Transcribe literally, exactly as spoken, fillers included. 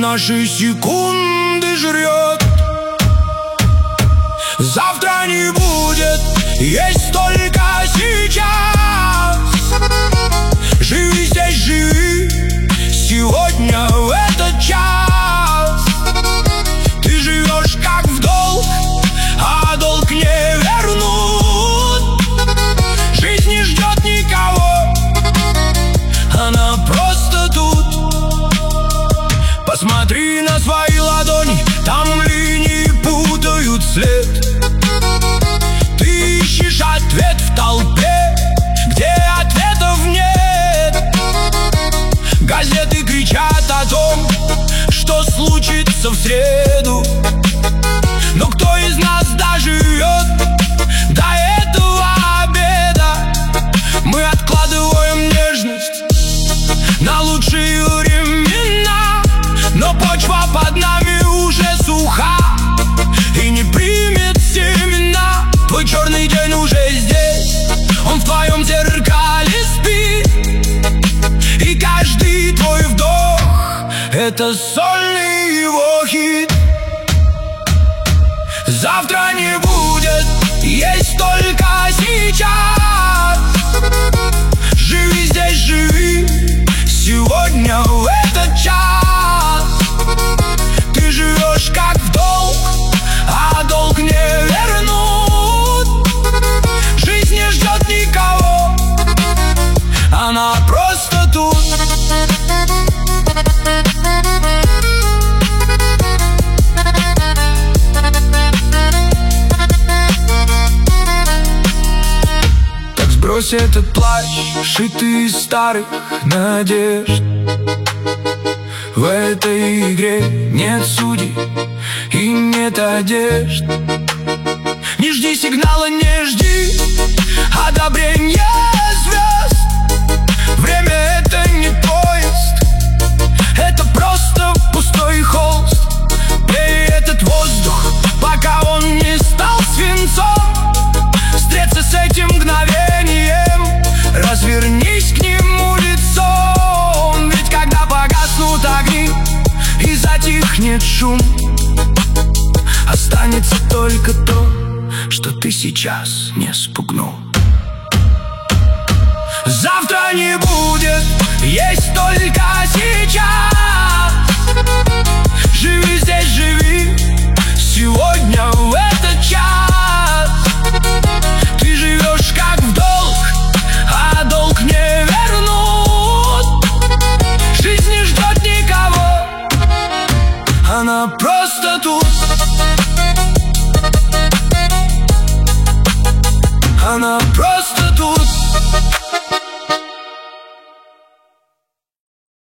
наши секунды жрет. Завтра не будет, есть только сейчас. Живи здесь, живи сегодня, в этот час. Ты живешь как в долг, а долг не вернут. Жизнь не ждет никого, она просто тут. Посмотри на свои ладони, там линии путают след. Ты ищешь ответ в толпе, где ответов нет. Газеты кричат о том, что случится в среду, но кто из нас доживет до этого обеда? Мы откладываем нежность на лучшие времена, но почва под нами уже суха и не примет семена. Твой черный день уже здесь, он в твоем зеркале спит, и каждый твой вдох — это сольный его хит. Завтра не будет, есть только сейчас. Живи здесь, живи сегодня, в этот час. Ты живешь как в долг, а долг не вернут. Жизнь не ждет никого, она просто тут. Так сбрось этот плащ, шитый из старых надежд. В этой игре нет судей и нет одежд. Не жди сигнала, не жди одобрения звезд. Время — это не поезд, это просто пустой холст. Пей этот воздух, пока он не стал свинцом. Встреться с этим мгновением, развернись к нему лицом. Ведь когда погаснут огни и затихнет шум, останется только то, что ты сейчас не спугнул. Завтра не будет, есть только сейчас. Живи здесь, живи сегодня, в этот час. Ты живешь как в долг, а долг не вернут. Жизнь не ждет никого, она просто тут. Она просто